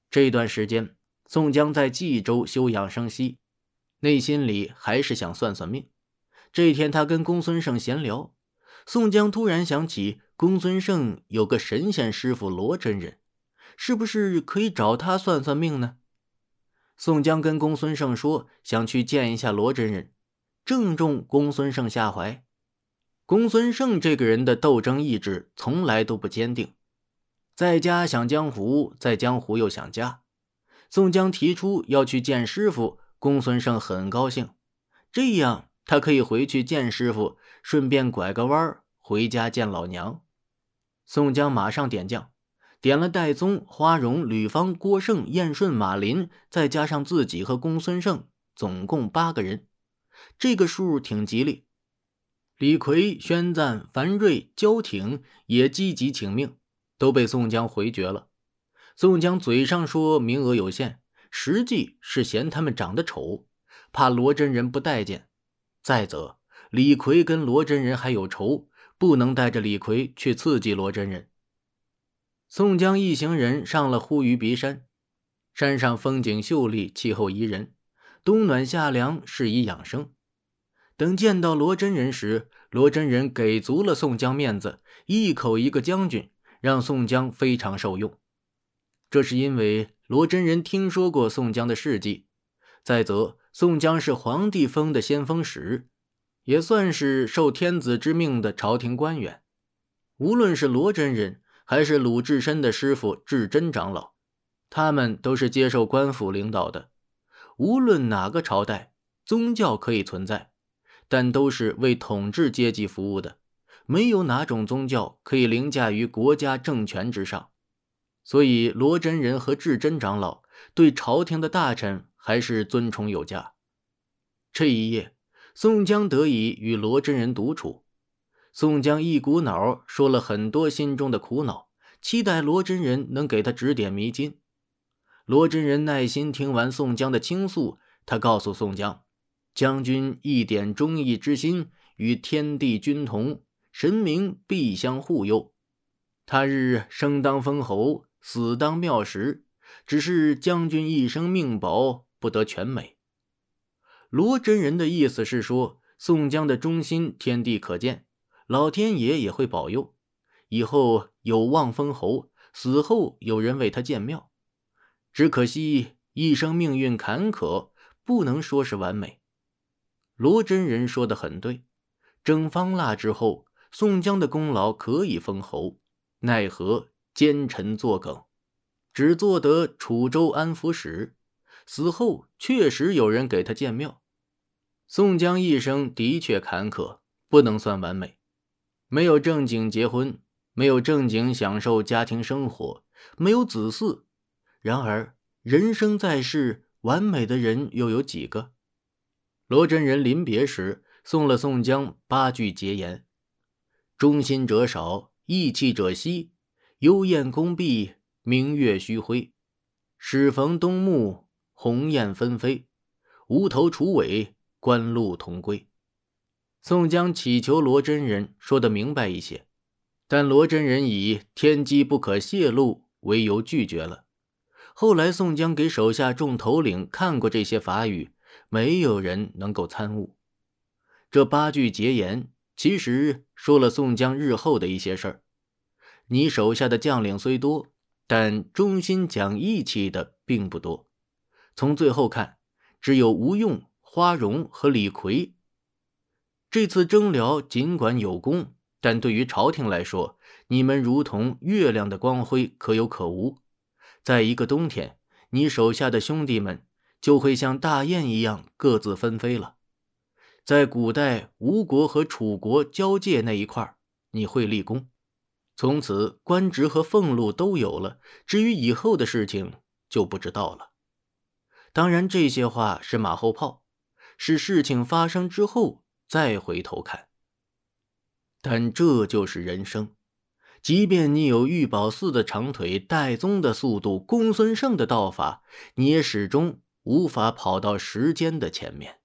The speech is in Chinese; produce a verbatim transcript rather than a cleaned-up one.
这段时间，宋江在冀州休养生息，内心里还是想算算命。这天他跟公孙胜闲聊，宋江突然想起公孙胜有个神仙师傅罗真人，是不是可以找他算算命呢？宋江跟公孙胜说想去见一下罗真人，正中公孙胜下怀。公孙胜这个人的斗争意志从来都不坚定，在家想江湖，在江湖又想家。宋江提出要去见师傅，公孙胜很高兴，这样他可以回去见师傅，顺便拐个弯回家见老娘。宋江马上点将，点了戴宗、花荣、吕方、郭盛、燕顺、马林，再加上自己和公孙胜，总共八个人。这个数挺吉利。李逵、宣赞、樊瑞、焦挺也积极请命，都被宋江回绝了。宋江嘴上说名额有限，实际是嫌他们长得丑，怕罗真人不待见。再则，李逵跟罗真人还有仇，不能带着李逵去刺激罗真人。宋江一行人上了呼鱼鼻山，山上风景秀丽，气候宜人，冬暖夏凉，适宜养生。等见到罗真人时，罗真人给足了宋江面子，一口一个将军，让宋江非常受用。这是因为罗真人听说过宋江的事迹，再则宋江是皇帝封的先锋使，也算是受天子之命的朝廷官员。无论是罗真人还是鲁智深的师傅智真长老，他们都是接受官府领导的。无论哪个朝代，宗教可以存在，但都是为统治阶级服务的，没有哪种宗教可以凌驾于国家政权之上。所以罗真人和智真长老对朝廷的大臣还是尊崇有加。这一夜，宋江得以与罗真人独处。宋江一股脑说了很多心中的苦恼，期待罗真人能给他指点迷津。罗真人耐心听完宋江的倾诉，他告诉宋江，将军一点忠义之心，与天地均同，神明必相护佑。他日生当封侯，死当庙石，只是将军一生命薄，不得全美。罗真人的意思是说，宋江的忠心天地可见，老天爷也会保佑，以后有望封侯，死后有人为他建庙。只可惜一生命运坎坷，不能说是完美。罗真人说得很对，整方腊之后，宋江的功劳可以封侯，奈何奸臣作梗，只做得楚州安抚使，死后确实有人给他建庙。宋江一生的确坎坷，不能算完美，没有正经结婚，没有正经享受家庭生活，没有子嗣。然而人生在世，完美的人又有几个？罗真人临别时送了宋江八句结言：忠心者少，义气者稀，幽燕宫闭，明月虚辉，适逢冬暮，鸿雁纷飞，无头楚尾，官路同归。宋江祈求罗真人说得明白一些，但罗真人以天机不可泄露为由拒绝了。后来宋江给手下众头领看过这些法语，没有人能够参悟。这八句结言其实说了宋江日后的一些事儿。你手下的将领虽多，但忠心讲义气的并不多。从最后看，只有吴用、花荣和李逵。这次征辽尽管有功，但对于朝廷来说，你们如同月亮的光辉，可有可无。在一个冬天，你手下的兄弟们就会像大雁一样各自纷飞了。在古代吴国和楚国交界那一块，你会立功，从此官职和俸禄都有了，至于以后的事情就不知道了。当然这些话是马后炮，是事情发生之后再回头看。但这就是人生，即便你有玉宝寺的长腿，戴宗的速度，公孙胜的道法，你也始终无法跑到时间的前面。